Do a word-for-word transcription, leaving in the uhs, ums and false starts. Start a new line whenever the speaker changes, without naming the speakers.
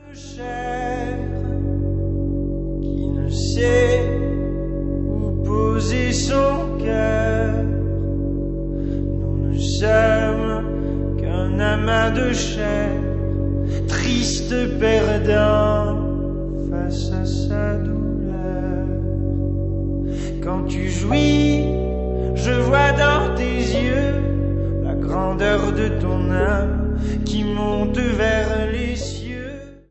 de chair qui ne sait où poser son cœur. Nous ne sommes qu'un amas de chair, triste perdant face à sa douleur. Quand tu jouis, je vois dans tes yeux la grandeur de ton âme qui monte vers les cieux.